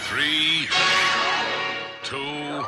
3, 2, 1.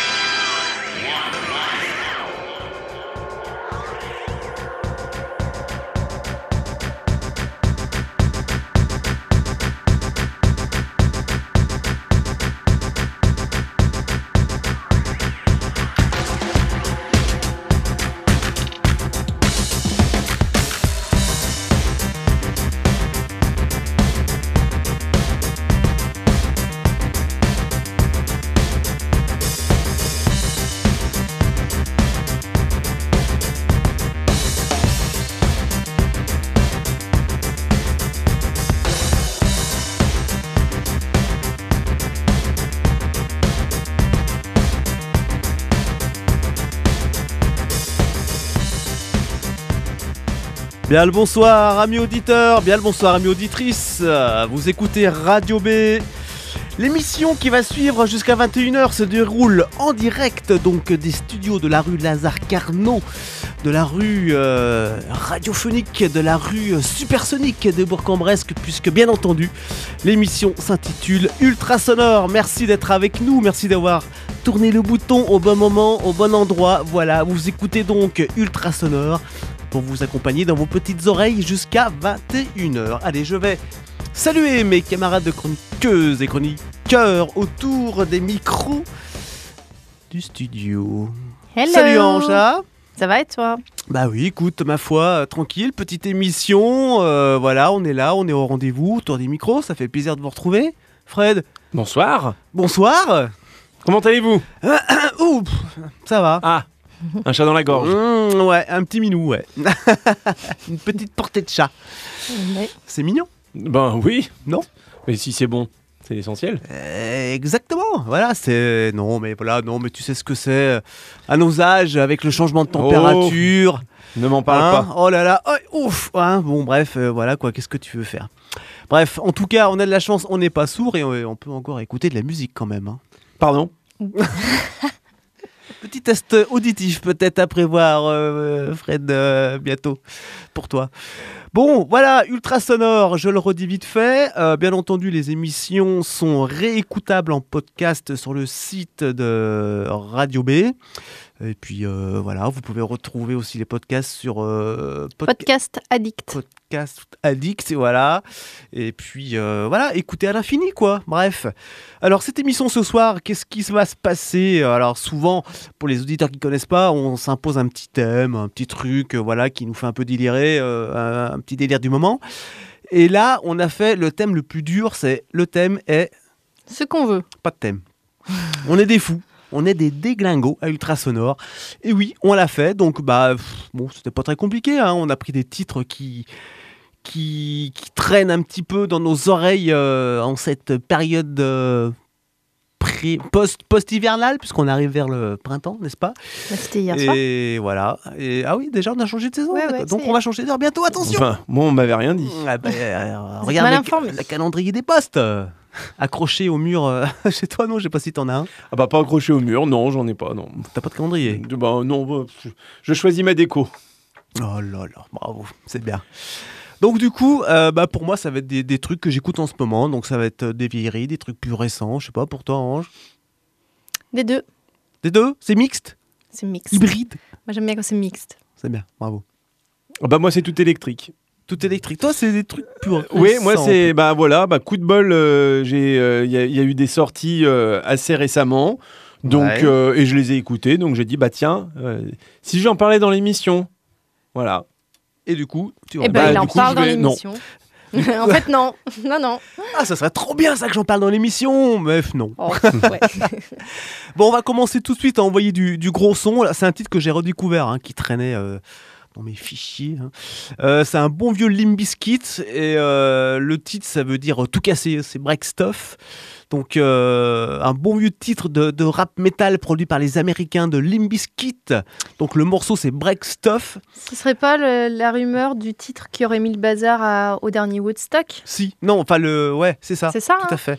Bien le bonsoir amis auditeurs, bien le bonsoir amis auditrices, vous écoutez Radio B. L'émission qui va suivre jusqu'à 21h se déroule en direct donc des studios de la rue Lazare Carnot, de la rue radiophonique, de la rue supersonique de Bourg-en-Bresse, puisque bien entendu l'émission s'intitule Ultrasonore. Merci d'être avec nous, merci d'avoir tourné le bouton au bon moment, au bon endroit. Voilà, vous écoutez donc Ultrasonore pour vous accompagner dans vos petites oreilles jusqu'à 21h. Allez, je vais saluer mes camarades de chroniqueuses et chroniqueurs autour des micros du studio. Hello. Salut Anja. Ça va et toi? Bah oui, écoute, ma foi, tranquille, petite émission, voilà, on est là, on est au rendez-vous autour des micros, ça fait plaisir de vous retrouver. Fred. Bonsoir. Bonsoir. Comment allez-vous? Ouh, ça va. Ah, un chat dans la gorge. Ouais, un petit minou, ouais. Une petite portée de chat. Ouais. C'est mignon. Ben oui. Non. Mais si c'est bon, c'est l'essentiel. Exactement, voilà, c'est... Non, mais tu sais ce que c'est, à nos âges, avec le changement de température... Ne m'en parle pas. Oh là là, oh, ouf hein, bon bref, voilà quoi, qu'est-ce que tu veux faire? Bref, en tout cas, on a de la chance, on n'est pas sourd et on peut encore écouter de la musique quand même. Hein. Pardon? Petit test auditif peut-être à prévoir, Fred, bientôt, pour toi. Bon, voilà, Ultrasonore, je le redis vite fait. Bien entendu, les émissions sont réécoutables en podcast sur le site de Radio B. Et puis, voilà, vous pouvez retrouver aussi les podcasts sur... Podcast Addict. Podcast Addict, voilà. Et puis, voilà, écoutez à l'infini, quoi. Bref. Alors, cette émission ce soir, qu'est-ce qui va se passer? Alors, souvent, pour les auditeurs qui ne connaissent pas, on s'impose un petit thème, un petit truc, voilà, qui nous fait un peu délirer, un petit délire du moment. Et là, on a fait le thème le plus dur, c'est le thème est... Ce qu'on veut. Pas de thème. On est des fous. On est des déglingos à Ultrasonore. Et oui, on l'a fait. Donc, bon, c'était pas très compliqué. Hein. On a pris des titres qui traînent un petit peu dans nos oreilles en cette période post-hivernale, puisqu'on arrive vers le printemps, n'est-ce pas? C'était hier soir. Et voilà. Et, ah oui, déjà, on a changé de saison. Ouais, donc, on va changer d'heure bientôt. Attention! Enfin, moi, on m'avait rien dit. Regarde le calendrier des postes. Accroché au mur chez toi, non? Je sais pas si t'en as un. Ah bah pas accroché au mur, non, j'en ai pas, non. T'as pas de calendrier? Non, je choisis ma déco. Oh là là, bravo, c'est bien. Donc du coup, pour moi, ça va être des trucs que j'écoute en ce moment. Donc ça va être des vieilleries, des trucs plus récents. Je sais pas, pour toi, Ange? Des deux. Des deux? C'est mixte? C'est mixte. Hybride? Moi j'aime bien quand c'est mixte. C'est bien, bravo. Ah bah moi c'est tout électrique. Tout électrique. Toi, c'est des trucs plus récents. Oui, moi c'est coup de bol. Il y a eu des sorties assez récemment, donc Ouais. et je les ai écoutées. Donc j'ai dit tiens, si j'en parlais dans l'émission, voilà. Et du coup, tu Eh ben il en du coup, parle je dans vais- non. l'émission. En fait non. Non. Ah, ça serait trop bien ça que j'en parle dans l'émission. Mais non. Oh, ouais. Bon, on va commencer tout de suite à envoyer du gros son. Là, c'est un titre que j'ai redécouvert, hein, qui traînait dans mes fichiers. Hein. C'est un bon vieux Limp Bizkit et le titre, ça veut dire tout casser, c'est Break Stuff. Donc un bon vieux titre de rap metal produit par les Américains de Limp Bizkit. Donc le morceau, c'est Break Stuff. Ce serait pas la rumeur du titre qui aurait mis le bazar au dernier Woodstock? Si, non, enfin ouais, c'est ça. C'est ça, Tout hein. à fait.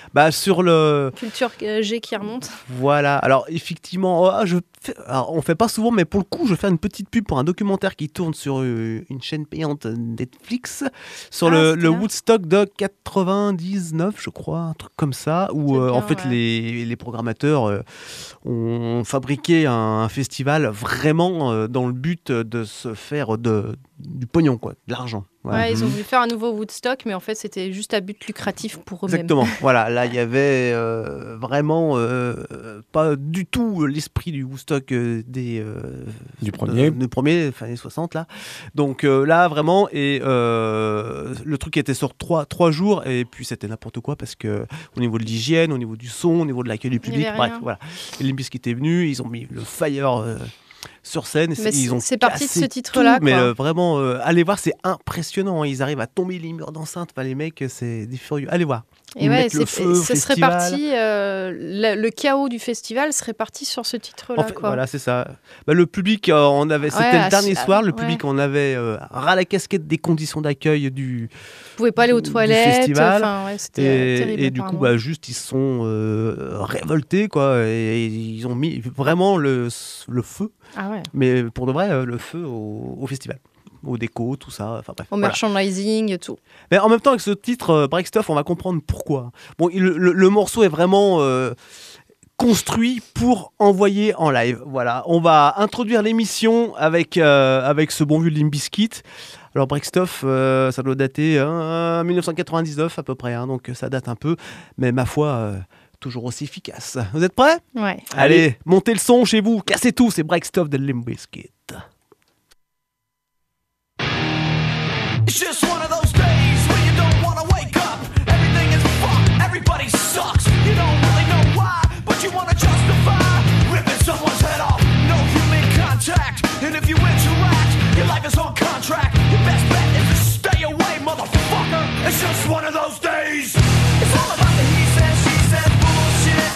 Bah, sur le... Culture G qui remonte. Voilà, alors effectivement, alors, on fait pas souvent, mais pour le coup, je vais faire une petite pub pour un documentaire qui tourne sur une chaîne payante Netflix, sur le c'était bien. Woodstock de 99, je crois, un truc comme ça, où C'est bien, en fait ouais. les programmateurs ont fabriqué un festival vraiment dans le but de se faire du pognon, quoi, de l'argent. Voilà. Ouais, ils ont voulu faire un nouveau Woodstock, mais en fait, c'était juste à but lucratif pour eux-mêmes. Exactement, voilà, là il y avait vraiment pas du tout l'esprit du Woodstock Du premier. du premier, fin années 60 là. Donc là vraiment, et le truc était sur 3 jours, et puis c'était n'importe quoi parce que au niveau de l'hygiène, au niveau du son, au niveau de l'accueil du Il y public, avait bref, rien. voilà. Et Limp Bizkit est venu, ils ont mis le fire sur scène, Mais ils ont c'est parti de cassé ce titre-là, tout, mais quoi. vraiment, allez voir, c'est impressionnant, hein. Ils arrivent à tomber les murs d'enceinte, enfin, les mecs, c'est des furieux. Allez voir. Et Ils ouais, mettent le feu au ce serait festival. parti, le chaos du festival serait parti sur ce titre-là, En fait, quoi. voilà, c'est ça. Bah, le public, on avait, c'était Ouais, le dernier soir, le ouais. public, on avait ras la casquette des conditions d'accueil du Vous pouvez pas aller aux du toilettes, festival. enfin, ouais, c'était terrible. Et du coup, apparemment. bah, juste, ils se sont révoltés, quoi, et ils ont mis vraiment le feu, Ah ouais. mais pour de vrai, le feu au festival. Aux décos, tout ça, enfin bref. Au voilà. merchandising, tout. Mais en même temps, avec ce titre, Break Stuff, on va comprendre pourquoi. Bon, le morceau est vraiment construit pour envoyer en live. Voilà, on va introduire l'émission avec ce bon vieux Limp Bizkit. Alors Break Stuff, ça doit dater 1999 à peu près, hein, donc ça date un peu, mais ma foi, toujours aussi efficace. Vous êtes prêts ? Ouais. Allez, montez le son chez vous, cassez tout, c'est Break Stuff de Limp Bizkit. It's just one of those days when you don't wanna wake up. Everything is fucked, everybody sucks. You don't really know why, but you wanna justify ripping someone's head off. No human contact, and if you interact, your life is on contract. Your best bet is to stay away, motherfucker. It's just one of those days. It's all about the he said, she said bullshit.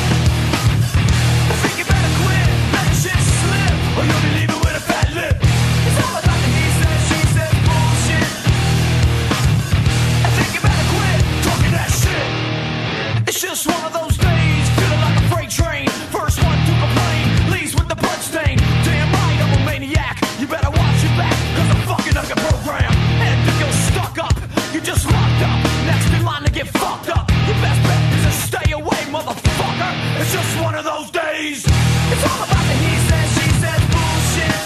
I think you better quit, let shit slip, or you'll be leaving with a fat lip. It's all about the he said, she said bullshit. I think you better quit talking that shit. It's just one of those days, feeling like a freight train. First one to complain, leaves with the bloodstain. Damn right, I'm a maniac. You better watch your back, cause I'm fucking up your program. And if you're stuck up, you're just locked up. Next in line to get fucked up. Your best bet is to stay away, motherfucker. It's just one of those days. It's all about the he said, she said bullshit.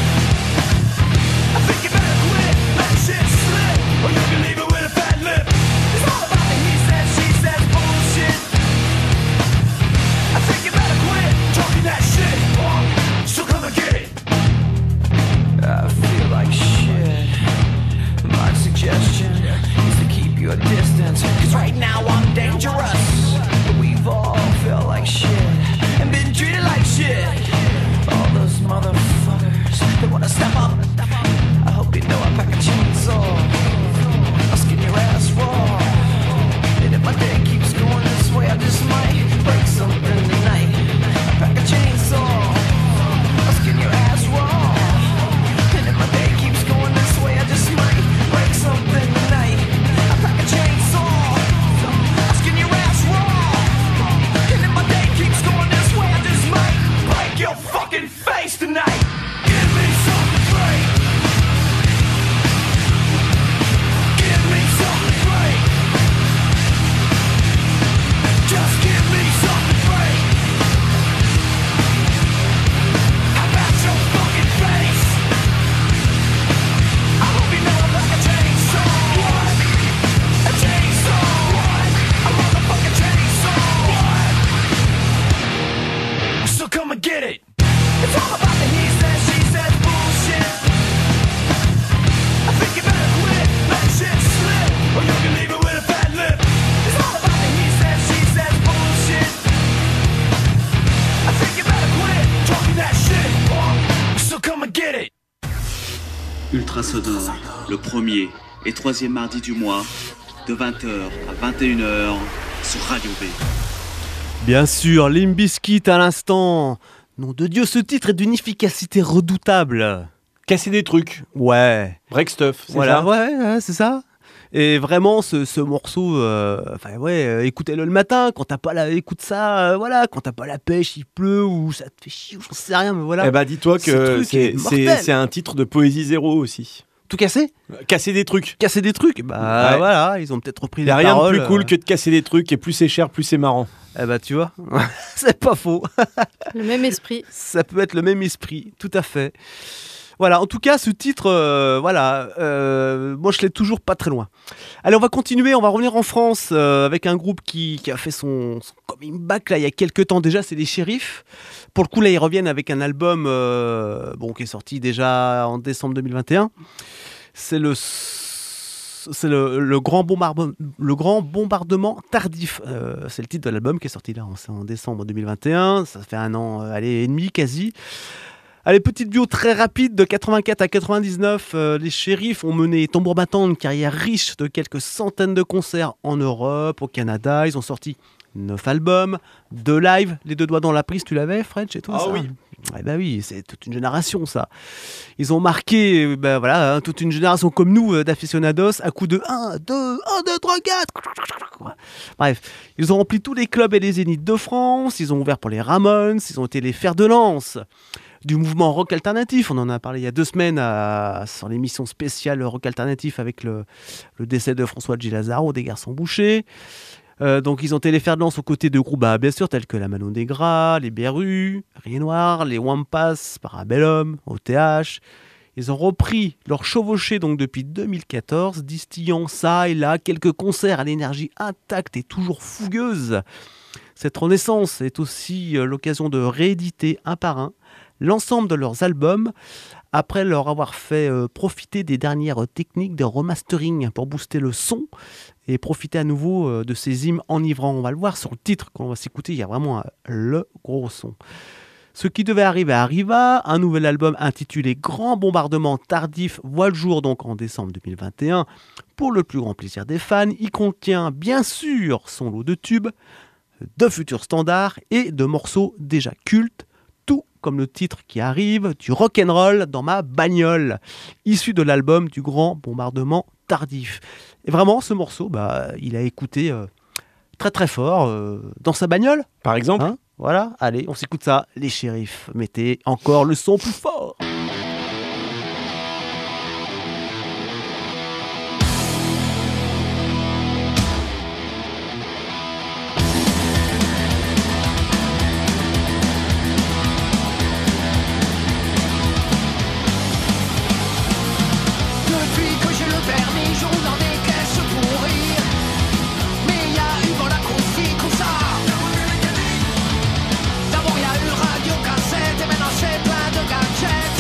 I think you better quit, let shit slip, or you can leave it with a fat lip. It's all about the he said, she said bullshit. I think you better quit talking that shit, so come and get it. I feel like shit. My suggestion is to keep your distance, cause right now I'm dangerous. We've all felt like shit and been treated like shit. All those motherfuckers, they wanna step up. I hope you know I pack a chainsaw. I'll skin your ass raw. And if my day keeps going this way, I just might break something tonight. I pack a chainsaw. I'll skin your ass raw. And if my day keeps going this way, I just might break something tonight. I pack a chainsaw. I'll skin your ass raw. And if my day keeps going this way, I just might break your fucking face tonight. Give me something to break. Give me something to break. Just give me something to break. How about your fucking face? I hope you know I'm like a chainsaw. What? A chainsaw. What? A motherfucking chainsaw. What? So come and get it. It's all about the he said, she said bullshit. I think you better quit, let shit slip, or you can leave it with a fat lip. It's all about the he said, she said bullshit. I think you better quit talking that shit. So come and get it. Ultra Sonore, le premier et troisième mardi du mois, de 20h à 21h sur Radio B. Bien sûr, Limp Bizkit à l'instant. Nom de Dieu, ce titre est d'une efficacité redoutable. Casser des trucs. Ouais. Break Stuff, c'est Voilà, ça ouais, c'est ça. Et vraiment, ce morceau, écoutez-le le matin, quand t'as pas écoute ça, voilà, quand t'as pas la pêche, il pleut, ou ça te fait chier, ou j'en sais rien, mais voilà. Eh bah, dis-toi Ce que truc est mortel. c'est un titre de Poésie Zéro aussi. Tout casser Casser des trucs. Casser des trucs, bah Ouais. voilà, ils ont peut-être repris Il les n'y a rien paroles. de plus cool que de casser des trucs, et plus c'est cher, plus c'est marrant. Eh bah tu vois, c'est pas faux. Le même esprit. Ça peut être le même esprit, tout à fait. Voilà, en tout cas, ce titre, moi je l'ai toujours pas très loin. Allez, on va continuer, on va revenir en France avec un groupe qui a fait son comeback là, il y a quelques temps déjà, c'est les Shérifs. Pour le coup, là, ils reviennent avec un album qui est sorti déjà en décembre 2021. C'est le grand bombardement tardif. C'est le titre de l'album qui est sorti là en décembre 2021. Ça fait un an et demi quasi. Allez, petite bio très rapide, de 84 à 99, les Shérifs ont mené tambour battant une carrière riche de quelques centaines de concerts en Europe, au Canada. Ils ont sorti 9 albums, 2 lives, les 2 doigts dans la prise, tu l'avais Fred chez toi? Ah ça oui. Eh ben oui, c'est toute une génération ça. Ils ont marqué toute une génération comme nous d'aficionados à coup de 1, 2, 3, 4. Bref, ils ont rempli tous les clubs et les zéniths de France, ils ont ouvert pour les Ramones, ils ont été les fers de lance du mouvement rock alternatif. On en a parlé il y a 2 semaines sur l'émission spéciale rock alternatif avec le décès de François G. Lazaro des Garçons Bouchers. Donc ils ont été les fers de lance aux côtés de groupes bien sûr tels que la Mano Negra, les Berus, Rien Noir, les Wampas, Parabellum, OTH. Ils ont repris leur chevauchée donc depuis 2014, distillant ça et là quelques concerts à l'énergie intacte et toujours fougueuse. Cette renaissance est aussi l'occasion de rééditer un par un l'ensemble de leurs albums après leur avoir fait profiter des dernières techniques de remastering pour booster le son et profiter à nouveau de ces hymnes enivrants. On va le voir sur le titre qu'on va s'écouter, il y a vraiment le gros son. Ce qui devait arriver arriva, un nouvel album intitulé Grand Bombardement Tardif voit le jour donc en décembre 2021 pour le plus grand plaisir des fans. Il contient bien sûr son lot de tubes, de futurs standards et de morceaux déjà cultes, tout comme le titre qui arrive, du rock'n'roll dans ma bagnole, issu de l'album du Grand Bombardement Tardif. Et vraiment, ce morceau, il a écouté très très fort dans sa bagnole. Par exemple, Hein, voilà, allez, on s'écoute ça, les Shérifs. Mettez encore le son plus fort. Depuis que j'ai le permis, je roule dans des caisses pour rire. Mais il y a eu bon acoustique ou ça. D'abord il y a eu radio cassette et maintenant c'est plein de gadgets.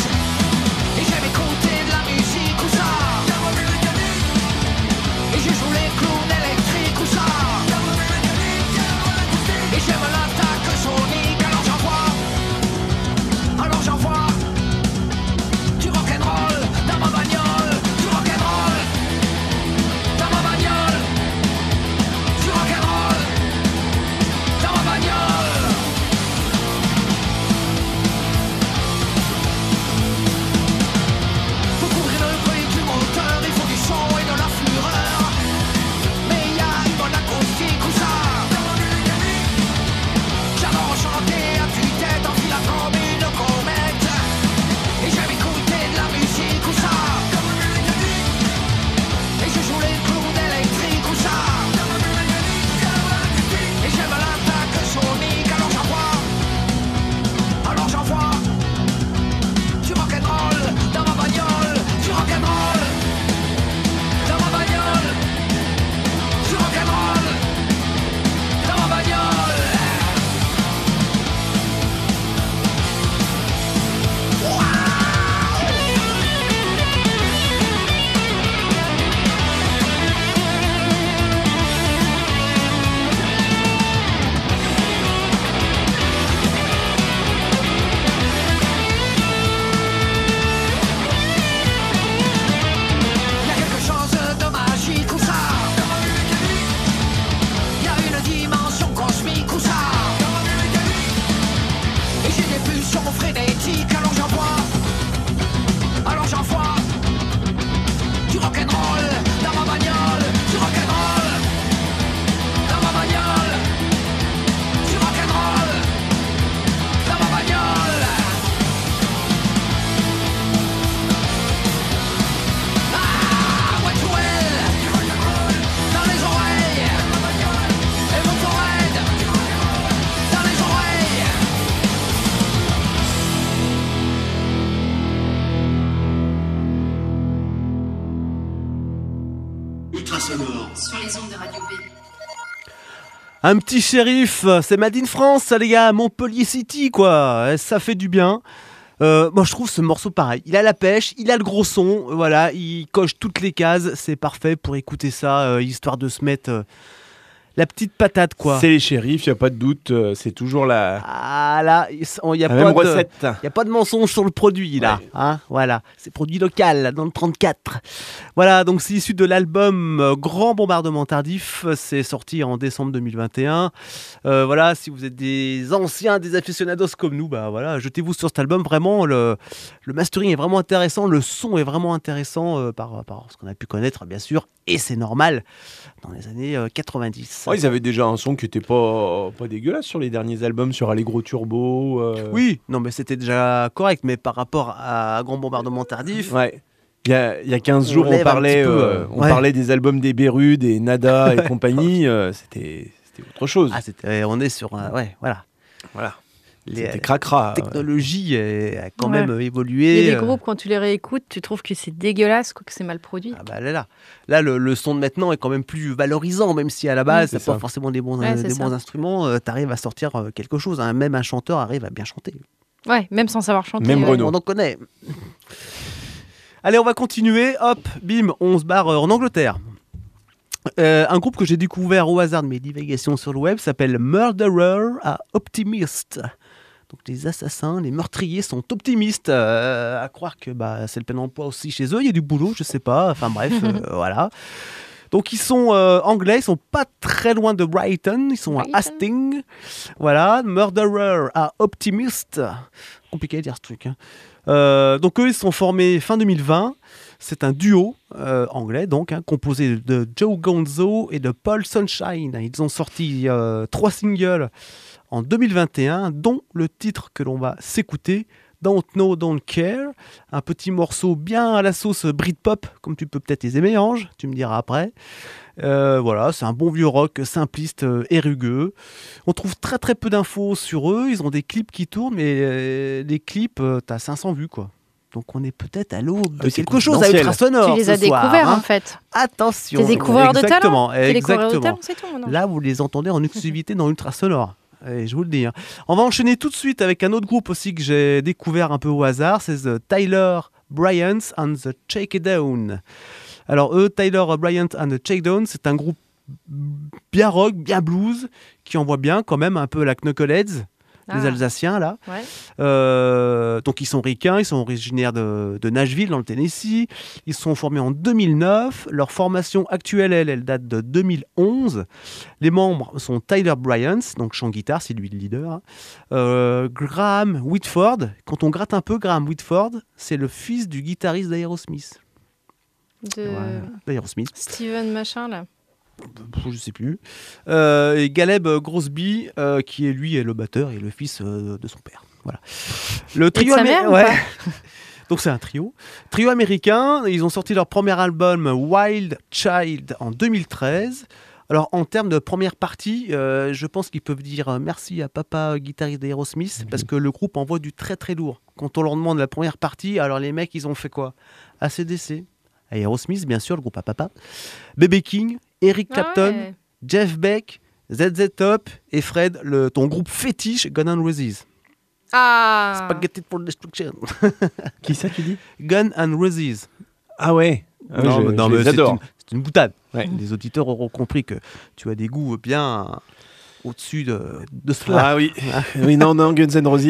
Un petit shérif, c'est Made in France, ça les gars, Montpellier City quoi, ça fait du bien. Moi je trouve ce morceau pareil, il a la pêche, il a le gros son, voilà, il coche toutes les cases, c'est parfait pour écouter ça, histoire de se mettre la petite patate quoi. C'est les shérifs, il n'y a pas de doute, c'est toujours la, Ah là, il n'y a, la même pas de- recette. y a pas de mensonge sur le produit là, Ouais. hein, voilà, c'est produit local là, dans le 34. Voilà, donc c'est issu de l'album Grand Bombardement Tardif, c'est sorti en décembre 2021. Voilà, si vous êtes des anciens, des aficionados comme nous, bah voilà, jetez-vous sur cet album, vraiment, le mastering est vraiment intéressant, le son est vraiment intéressant par ce qu'on a pu connaître bien sûr, et c'est normal, dans les années 90. Ouais, ils avaient déjà un son qui était pas dégueulasse sur les derniers albums, sur Allegro Turbo. Oui, non mais c'était déjà correct, mais par rapport à Grand Bombardement Tardif, Ouais. Il y a 15 On jours, on lève un parlait, petit peu, on ouais. parlait des albums des Beru, des Nada et compagnie. C'était autre chose. ah, on est sur ouais, voilà. Voilà. Les C'était cracra. technologies a quand Ouais. même Il évolué. y a des groupes, quand tu les réécoutes, tu trouves que c'est dégueulasse, quoi, que c'est mal produit. Ah bah là le son de maintenant est quand même plus valorisant, même si à la base, c'est t'as pas ça. forcément des bons, Ouais, c'est des ça. bons instruments, t'arrives à sortir quelque chose. Hein. Même un chanteur arrive à bien chanter. Ouais, même sans savoir chanter. Même ouais. Renaud. On en connaît. Allez, on va continuer. Hop, bim, on se barre en Angleterre. Un groupe que j'ai découvert au hasard de mes divagations sur le web s'appelle Murderer à Optimist. Donc les assassins, les meurtriers sont optimistes. À croire que c'est le plein emploi aussi chez eux. Il y a du boulot, je sais pas. Enfin bref, voilà. Donc ils sont anglais, ils sont pas très loin de Brighton, ils sont Brighton. à Hastings. Voilà, Murderer à Optimist. Compliqué à dire ce truc. Hein. Donc eux, ils sont formés fin 2020. C'est un duo anglais, donc, composé de Joe Gonzo et de Paul Sunshine. Ils ont sorti 3 singles en 2021, dont le titre que l'on va s'écouter, Don't Know, Don't Care. Un petit morceau bien à la sauce Britpop, comme tu peux peut-être les aimer, Ange, tu me diras après. Voilà, c'est un bon vieux rock simpliste et rugueux. On trouve très très peu d'infos sur eux. Ils ont des clips qui tournent, mais les clips, t'as 500 vues quoi. Donc on est peut-être à l'aube de Oui, c'est quelque chose à confidentiel. ultrasonore. Tu les as ce soir, découverts hein. en fait. Attention. T'es découvreur de talent. Exactement, T'es découvreur de exactement. talent, c'est tout. maintenant. Là, vous les entendez en exclusivité dans Ultrasonore. Et je vous le dis. Hein. On va enchaîner tout de suite avec un autre groupe aussi que j'ai découvert un peu au hasard. C'est The Tyler Bryant and the Shakedown. Alors eux, Tyler Bryant and the Shakedown, c'est un groupe bien rock, bien blues, qui envoie bien quand même un peu la Knuckleheads, les Ah, Alsaciens là. ouais. Donc ils sont ricains, ils sont originaires de Nashville dans le Tennessee. Ils sont formés en 2009. Leur formation actuelle, elle date de 2011. Les membres sont Tyler Bryant, donc chant guitare, c'est lui le leader. Graham Whitford. Quand on gratte un peu, Graham Whitford, c'est le fils du guitariste d'Aerosmith. De Voilà, d'Aerosmith. Steven machin là. Je sais plus. Et Caleb Grosby, qui est lui est le batteur et le fils de son père. Voilà. Le Et de trio sa mère ou ouais. pas Donc c'est un trio. Trio américain, ils ont sorti leur premier album Wild Child en 2013. Alors en termes de première partie, je pense qu'ils peuvent dire merci à papa guitariste d'Aerosmith parce que le groupe envoie du très très lourd. Quand on leur demande la première partie, alors les mecs ils ont fait quoi? AC/DC, Aerosmith bien sûr, le groupe à papa, B.B. King, Eric Ah Clapton, ouais. Jeff Beck, ZZ Top et Fred, ton groupe fétiche Guns N' Roses. Ah. Spaghetti for Destruction. Qui ça, tu dis? Guns N' Roses. Ah ouais. Ah, Non, je mais les c'est adore. c'est une boutade. Ouais. Les auditeurs auront compris que tu as des goûts bien au-dessus de cela. Ah oui. Oui, non, Guns N' Roses,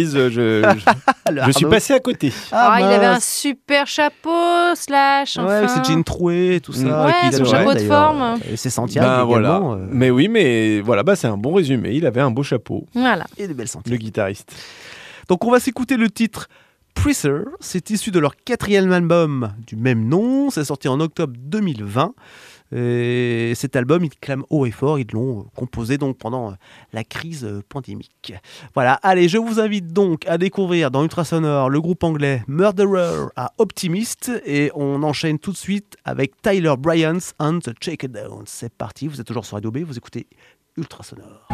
je suis passé à côté. Ah, il avait un mince. super chapeau, slash. Ouais, Enfin. avec ses jeans troués, tout ça. Ouais, qu'il son avait, chapeau de d'ailleurs, forme. Et ses Santiago Ben voilà. également. Mais oui, mais voilà, c'est un bon résumé. Il avait un beau chapeau, Voilà. Et des belles Santiago. le guitariste. Donc on va s'écouter le titre Preacher. C'est issu de leur 4e album du même nom. C'est sorti en octobre 2020. Et cet album, ils clament haut et fort. Ils l'ont composé donc pendant la crise pandémique. Voilà, allez, je vous invite donc à découvrir dans Ultrasonore le groupe anglais Murderer à Optimist. Et on enchaîne tout de suite avec Tyler Bryant and the Shakedown. C'est parti, vous êtes toujours sur Radio B, vous écoutez Ultrasonore.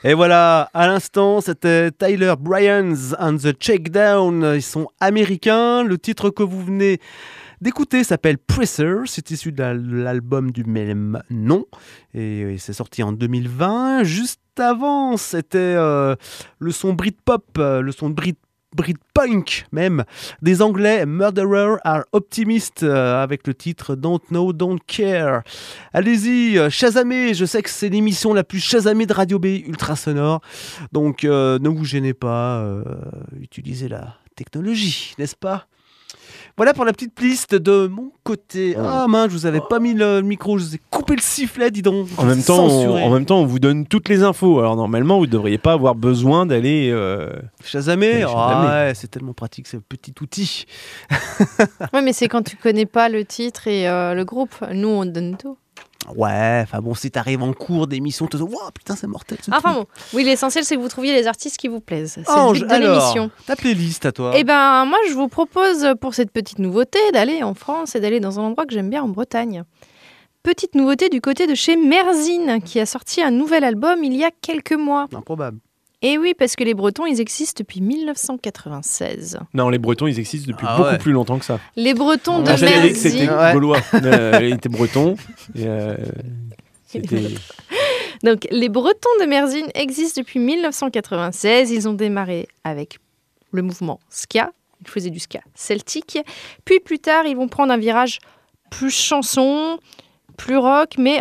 Et voilà, à l'instant, c'était Tyler Bryans and the Shakedown. Ils sont américains. Le titre que vous venez d'écouter s'appelle Pressure. C'est issu de l'album du même nom. Et c'est sorti en 2020. Juste avant, c'était le son Britpop, le son Britpunk même, des Anglais, Murderer Are Optimist, avec le titre Don't Know, Don't Care. Allez-y, chasamez, je sais que c'est l'émission la plus chasamée de Radio B, ultra sonore, donc ne vous gênez pas, utilisez la technologie, n'est-ce pas ? Voilà pour la petite playlist de mon côté. Ah mince, je vous avais pas mis le micro, je vous ai coupé le sifflet, dis donc. En même temps, on vous donne toutes les infos. Alors normalement, vous ne devriez pas avoir besoin d'aller chasamer. Chasamer. Ouais, c'est tellement pratique ce petit outil. Ouais, mais c'est quand tu connais pas le titre et le groupe. Nous, on donne tout. Ouais, enfin bon, si t'arrives en cours d'émission, tu te dis, wow, putain, c'est mortel ce Enfin truc. bon, oui, l'essentiel, c'est que vous trouviez les artistes qui vous plaisent. C'est Ange, le but de alors, l'émission. ta playlist à toi. Eh ben, moi, je vous propose pour cette petite nouveauté d'aller en France et d'aller dans un endroit que j'aime bien en Bretagne. Petite nouveauté du côté de chez Merzine, qui a sorti un nouvel album il y a quelques mois. Improbable. Et oui, parce que les Bretons, ils existent depuis 1996. Non, les Bretons, ils existent depuis Ah beaucoup ouais. plus longtemps que ça. Les Bretons de J'avais dit que c'était Merzine. Ouais. gaulois. Ils étaient bretons. Et, c'était... Donc, les Bretons de Merzine existent depuis 1996. Ils ont démarré avec le mouvement ska. Ils faisaient du ska celtique. Puis plus tard, ils vont prendre un virage plus chanson, plus rock, mais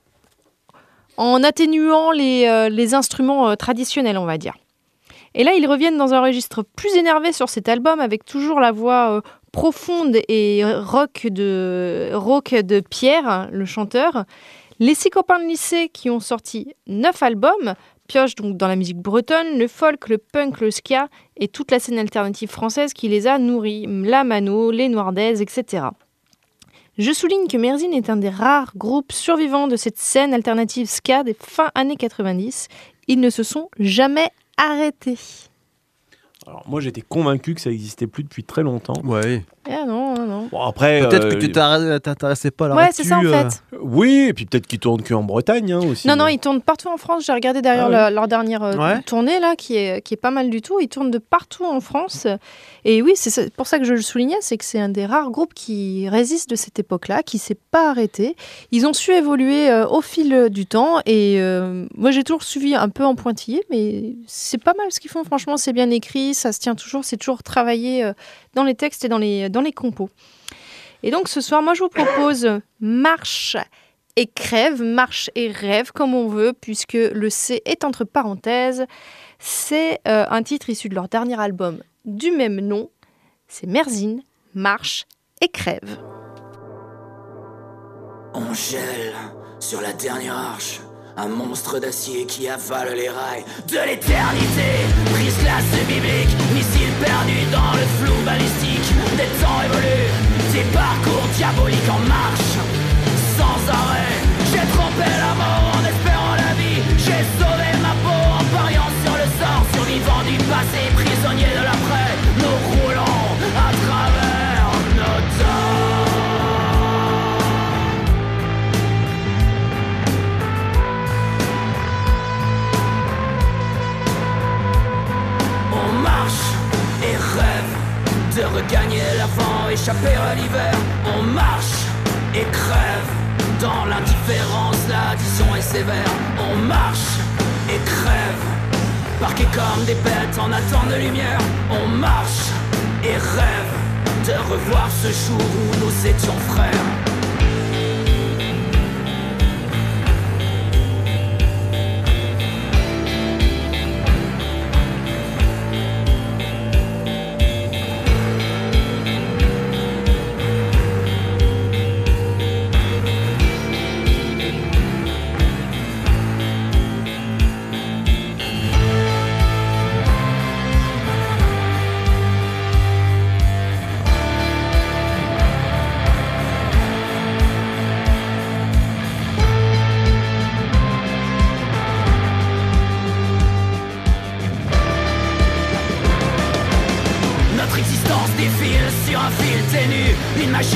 en atténuant les instruments traditionnels, on va dire. Et là, ils reviennent dans un registre plus énervé sur cet album, avec toujours la voix profonde et rock de Pierre, le chanteur. Les 6 copains de lycée qui ont sorti 9 albums piochent donc dans la musique bretonne, le folk, le punk, le ska et toute la scène alternative française qui les a nourris, la Mano, les Noirdaises, etc. Je souligne que Merzine est un des rares groupes survivants de cette scène alternative ska des fin années 90. Ils ne se sont jamais arrêtés. Alors moi, j'étais convaincu que ça existait plus depuis très longtemps. Ouais. Ah non, non, non. Bon, après, Peut-être que tu t'intéressais pas à la Ouais, c'est ça en fait. Oui, et puis peut-être qu'ils tournent que en Bretagne hein, aussi. Non, non, ils tournent partout en France. J'ai regardé derrière Ah ouais. leur dernière Ouais. tournée, là, qui est pas mal du tout. Ils tournent de partout en France. Et oui, c'est pour ça que je le soulignais, c'est que c'est un des rares groupes qui résiste de cette époque-là, qui s'est pas arrêté. Ils ont su évoluer au fil du temps. Et moi, j'ai toujours suivi un peu en pointillé, mais c'est pas mal ce qu'ils font. Franchement, c'est bien écrit, ça se tient toujours. C'est toujours travaillé dans les textes et dans les compos. Et donc, ce soir, moi, je vous propose Marche et crève, marche et rêve, comme on veut, puisque le C est entre parenthèses. C'est un titre issu de leur dernier album du même nom. C'est Merzine, marche et crève. On gèle sur la dernière arche, un monstre d'acier qui avale les rails de l'éternité. Brise-glace biblique, missile perdu dans le flou balistique. Des temps évolus, des parcours diaboliques en marche, sans arrêt. J'ai trompé la mort en espérant la vie. J'ai sauvé ma peau en pariant sur le sort. Survivant du passé, prisonnier de l'après. Nous roulons à travers nos temps. On marche et rêve de regagner l'avant, échapper à l'hiver. On marche et crève dans l'indifférence, l'addition est sévère. On marche et crève, parqués comme des bêtes en attente de lumière. On marche et rêve de revoir ce jour où nous étions frères.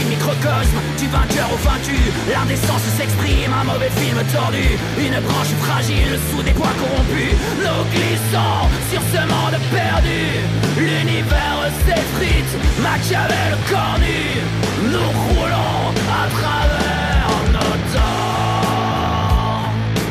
microcosme du vainqueur au vaincu. L'indécence s'exprime, un mauvais film tordu. Une branche fragile sous des poids corrompus. Nous glissons sur ce monde perdu. L'univers s'effrite, Machiavel cornu. Nous roulons à travers nos temps.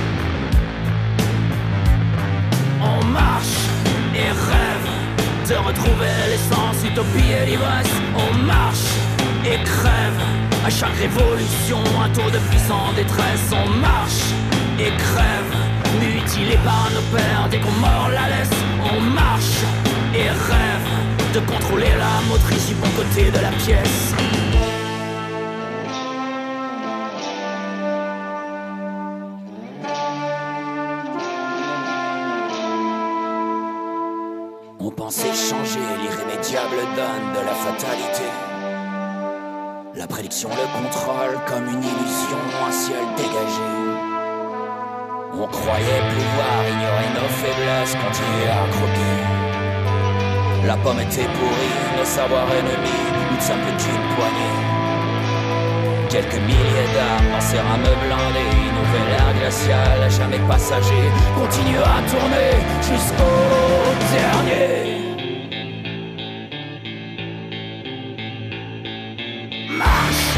On marche et rêve de retrouver l'essence, utopie et l'ivresse. On marche et crève à chaque révolution, un tour de puissance détresse. On marche et crève, mutilé par nos pères dès qu'on mord la laisse. On marche et rêve de contrôler la motrice du bon côté de la pièce. On pensait changer l'irrémédiable donne de la fatalité. La prédiction le contrôle comme une illusion, un ciel dégagé. On croyait pouvoir ignorer nos faiblesses, continuer à croquer. La pomme était pourrie, nos savoirs ennemis, nous ne sommes plus qu'une poignée. Quelques milliers d'armes en cérame blindé, une nouvelle ère glaciale, à jamais passager, continue à tourner jusqu'au dernier. Marche.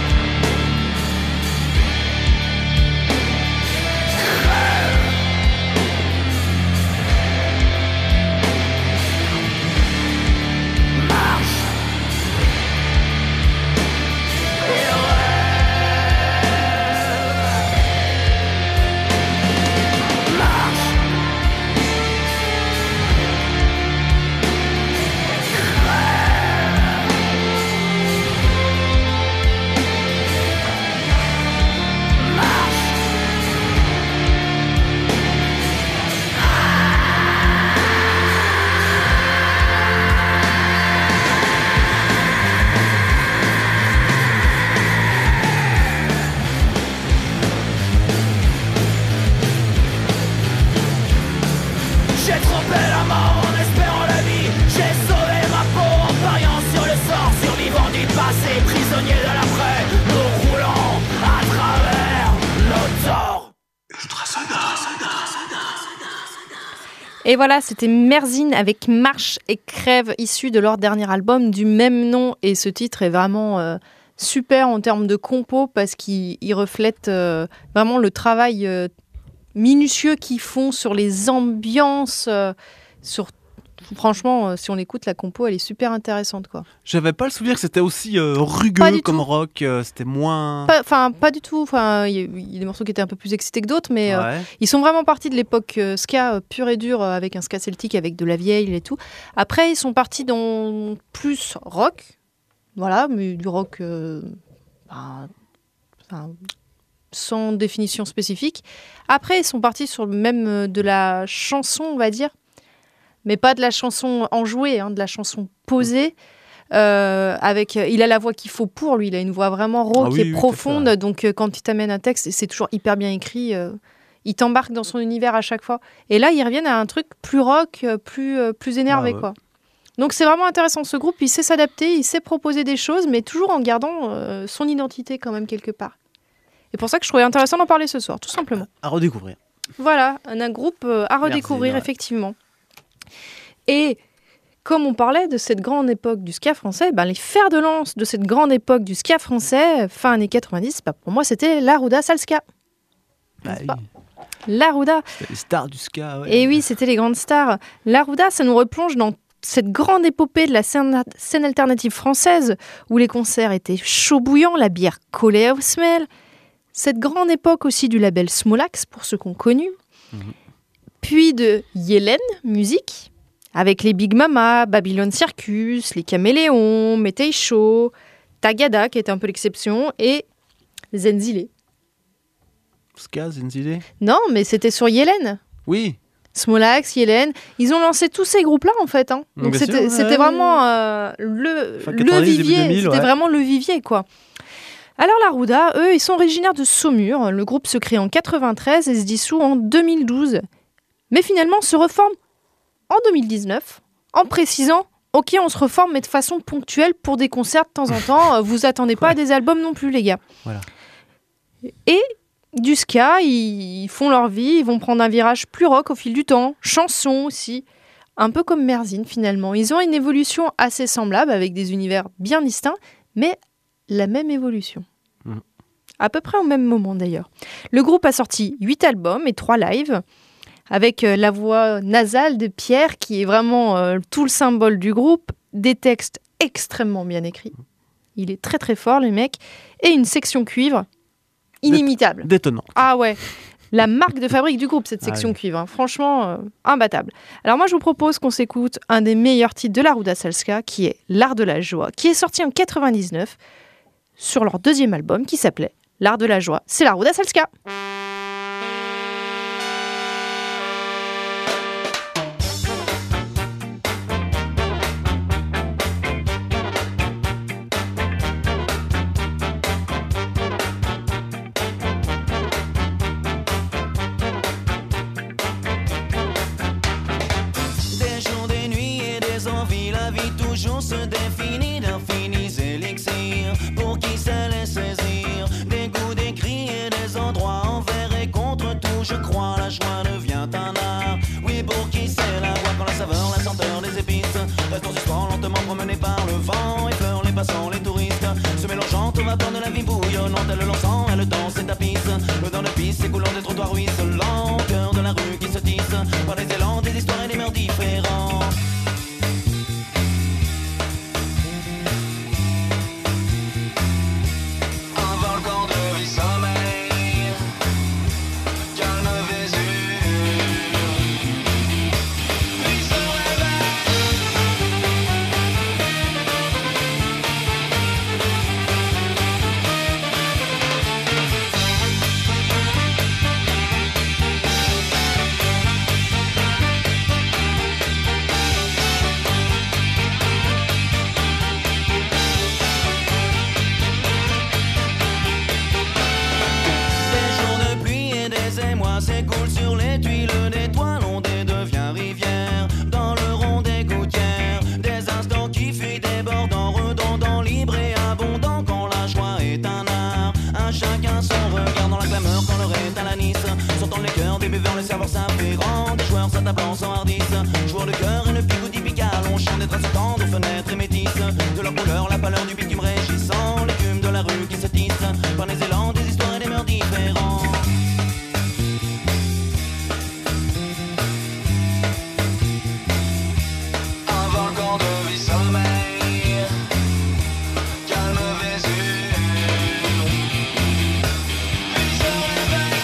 Et voilà, c'était Merzine avec Marche et Crève, issu de leur dernier album du même nom. Et ce titre est vraiment super en termes de compo parce qu'il reflète vraiment le travail minutieux qu'ils font sur les ambiances. Franchement, si on écoute la compo, elle est super intéressante, quoi. J'avais pas le souvenir que c'était aussi rugueux comme rock, c'était moins... Pas du tout, il y a des morceaux qui étaient un peu plus excités que d'autres, mais ils sont vraiment partis de l'époque ska pure et dure, avec un ska celtique, avec de la vieille et tout. Après, ils sont partis dans plus rock, voilà, mais du rock sans définition spécifique. Après, ils sont partis sur même de la chanson, on va dire, mais pas de la chanson enjouée, de la chanson posée. Il a la voix qu'il faut pour lui, il a une voix vraiment rauque et profonde, donc quand il t'amène un texte, c'est toujours hyper bien écrit, il t'embarque dans son univers à chaque fois. Et là, ils reviennent à un truc plus rock, plus énervé, quoi. Donc c'est vraiment intéressant, ce groupe, il sait s'adapter, il sait proposer des choses, mais toujours en gardant son identité quand même quelque part. Et pour ça que je trouvais intéressant d'en parler ce soir, tout simplement. À redécouvrir. Voilà, un groupe à redécouvrir, effectivement. Et comme on parlait de cette grande époque du ska français, les fers de lance de cette grande époque du ska français, fin années 90, pour moi c'était l'Aruda Salska. L'Aruda. C'était les stars du ska. Et oui, c'était les grandes stars. L'Aruda, ça nous replonge dans cette grande épopée de la scène alternative française, où les concerts étaient chauds bouillants, la bière collait aux semelles. Cette grande époque aussi du label Smolax, pour ceux qu'on connu. Puis de Yellen Musique, avec les Big Mama, Babylon Circus, les Caméléons, Mété Show, Tagada, qui était un peu l'exception, et Zenzile. Ska, Zenzile ? Non, mais c'était sur Yellen. Oui. Smolax, Yellen, ils ont lancé tous ces groupes-là, en fait. Donc c'était vraiment le vivier. 2000, c'était vraiment le vivier, quoi. Alors l'Aruda, eux, ils sont originaires de Saumur. Le groupe se crée en 93 et se dissout en 2012. Mais finalement se reforme en 2019, en précisant Ok, on se reforme, mais de façon ponctuelle pour des concerts de temps en temps. Vous attendez pas à des albums non plus, les gars. Voilà. Et du ska, ils font leur vie, ils vont prendre un virage plus rock au fil du temps. Chansons aussi, un peu comme Merzine finalement. Ils ont une évolution assez semblable, avec des univers bien distincts, mais la même évolution. À peu près au même moment d'ailleurs. Le groupe a sorti 8 albums et 3 lives, avec la voix nasale de Pierre, qui est vraiment tout le symbole du groupe, des textes extrêmement bien écrits. Il est très très fort, le mec, et une section cuivre inimitable. Détonnant. Ah ouais, la marque de fabrique du groupe, cette section oui. cuivre. Hein. Franchement, imbattable. Alors moi, je vous propose qu'on s'écoute un des meilleurs titres de la Ruda Salska, qui est L'Art de la Joie, qui est sorti en 99 sur leur deuxième album, qui s'appelait L'Art de la Joie. C'est la Ruda Salska. Des jours, des nuits et des envies, la vie toujours se définit d'infinis élixirs. Pour qui sait les saisir, des goûts, des cris et des endroits envers et contre tout, je crois, la joie devient un art. Oui, pour qui c'est la voix quand la saveur, la senteur des épices reste en suspens, lentement promené par le vent, effleure les passants, les touristes, se mélangeant aux vapeurs de la vie bouillonnante, elle l'encens, elle danse et tapisse, l'odeur de pisse s'écoulant des trottoirs ruisselants, au cœur de la rue qui se tisse, par des élans, des histoires et des mœurs différents. Un volcan de vie sommeil, calme Vésuve, puis se Des jours de pluie et des émois s'écoulent sur les tuiles des toiles, ondées devient rivière dans le rond des gouttières. Des instants qui fuient débordant, redondant, libre et abondant quand la joie est un art. Un chacun son regard dans la clameur quand l'heure est à la Nice. Sortant les cœurs des buveurs, les serveurs s'afférents, des joueurs s'attapant s'enhardissent. Joueurs de cœur et de pique ou d'hypical, on chante des traces tendres aux fenêtres et métisses. De leur couleur, la pâleur du bitume régissant, l'écume de la rue qui se tisse par les élans, des histoires et des mœurs différents. Un volcan de vie sommeil, calme Vésuve, puis se réveille.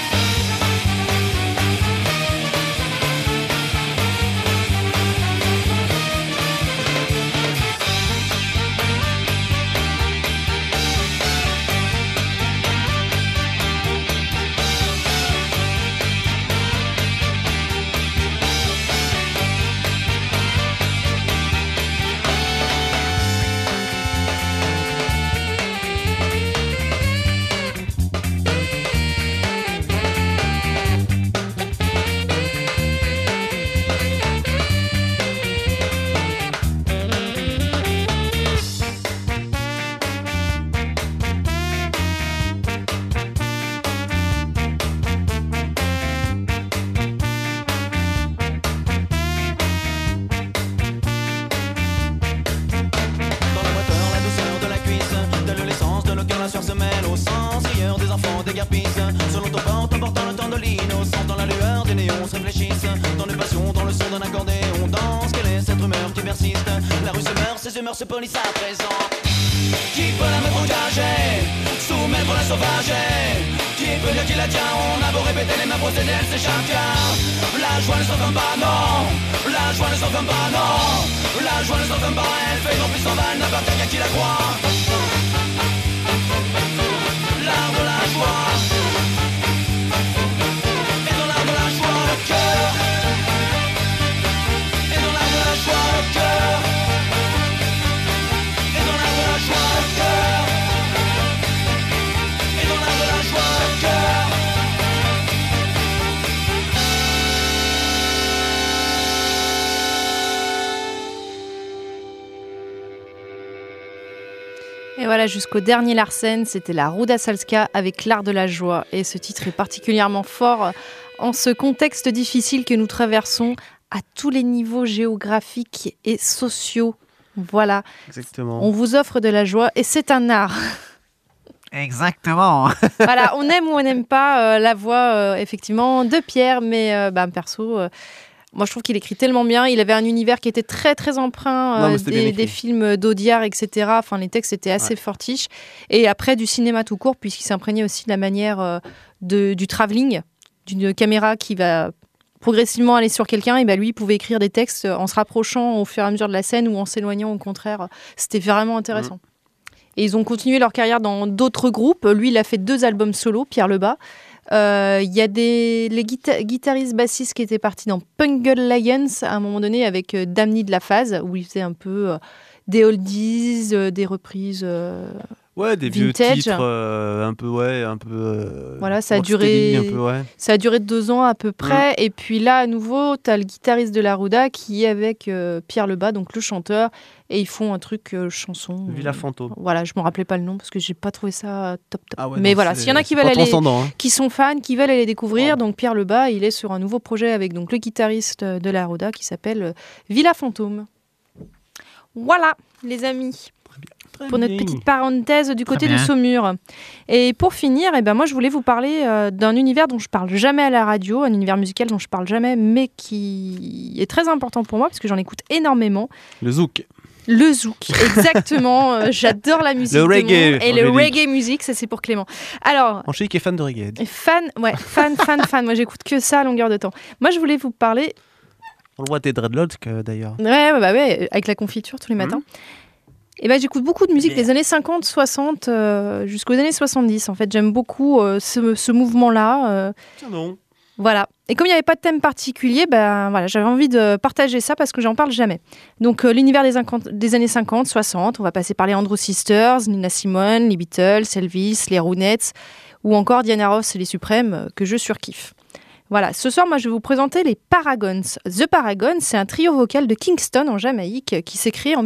Dans la moiteur, la douceur de la cuisse, telle l'essence de nos cœurs, la sueur se mêle au sang. Rieur des enfants déguerpissent, selon ton porte, emportant le temps de l'innocence. Dans la lueur des néons se réfléchissent, dans les passions, dans le son d'un accordéon danse. Quelle est cette rumeur qui persiste? La rue se meurt, ses humeurs se polissent à présent. Qui peut la mettre engagée, soumettre la sauvagée? Qui peut dire qu'il la tient? On a beau répéter les mêmes procédés, elle s'échappe bien. La joie ne s'enferme pas, non. La joie ne s'enferme pas, non. La joie ne s'enferme pas, elle fait non plus s'en va, elle n'appartient qu'à qui la croit. L'art de la joie. Et dans l'art de la joie, le cœur. Et dans l'art de la joie, le cœur. Et dans l'art de la joie, le cœur. Et dans l'art de la joie, le cœur. voilà, jusqu'au dernier Larsen, c'était la Ruda Salska avec l'art de la joie. Et ce titre est particulièrement fort en ce contexte difficile que nous traversons à tous les niveaux géographiques et sociaux. Voilà, Exactement. on vous offre de la joie et c'est un art. Exactement. Voilà, on aime ou on n'aime pas la voix, effectivement, de Pierre, mais perso, moi je trouve qu'il écrit tellement bien. Il avait un univers qui était très très empreint Non, mais c'était bien écrit. des films d'Audiard, etc. Enfin, les textes étaient assez fortiches. Et après, du cinéma tout court, puisqu'il s'imprégnait aussi de la manière du travelling, d'une caméra qui va progressivement aller sur quelqu'un. Et ben lui, il pouvait écrire des textes en se rapprochant au fur et à mesure de la scène ou en s'éloignant au contraire. C'était vraiment intéressant. Et ils ont continué leur carrière dans d'autres groupes. Lui, il a fait 2 albums solo, Pierre Lebas. Il y a les guitaristes bassistes qui étaient partis dans Pungle Lions à un moment donné avec Damni de la Phase, où il faisait un peu des oldies, des reprises. Ouais, des vieux vintage. titres, un peu. Voilà, ça a rocksteady, duré- un peu, ouais. Ça a duré 2 ans à peu près. Et puis là, à nouveau, tu as le guitariste de la Ruda qui est avec Pierre Lebas, donc le chanteur. Et ils font un truc chanson. Villa Fantôme. Voilà, je me rappelais pas le nom parce que j'ai pas trouvé ça top. Ah ouais, Mais non, voilà, c'est- s'il y en a qui c'est veulent pas aller, transcendant, hein. qui sont fans, qui veulent aller découvrir, donc Pierre Lebas, il est sur un nouveau projet avec donc le guitariste de la Ruda qui s'appelle Villa Fantôme. Voilà, les amis. Pour notre petite parenthèse du côté de bien. Saumur. Et pour finir, moi je voulais vous parler d'un univers dont je parle jamais à la radio, un univers musical dont je parle jamais, mais qui est très important pour moi parce que j'en écoute énormément. Le zouk. Le zouk, exactement. J'adore la musique Le de reggae, monde. Et le Angélique. reggae musique, ça c'est pour Clément. Alors, Angélique est fan de reggae. fan. Moi j'écoute que ça à longueur de temps. Moi je voulais vous parler, On le voit tes dreadlocks d'ailleurs. ouais, avec la confiture tous les matins. Et j'écoute beaucoup de musique des années 50, 60, jusqu'aux années 70. En fait, j'aime beaucoup ce mouvement-là. Tiens non. Voilà. Et comme il n'y avait pas de thème particulier, j'avais envie de partager ça parce que j'en parle jamais. Donc, l'univers des années 50, 60, on va passer par les Andrew Sisters, Nina Simone, les Beatles, Elvis, les Ronettes, ou encore Diana Ross et les Suprêmes, que je surkiffe. Voilà, ce soir, moi, je vais vous présenter les Paragons. The Paragons, c'est un trio vocal de Kingston, en Jamaïque, qui s'est créé en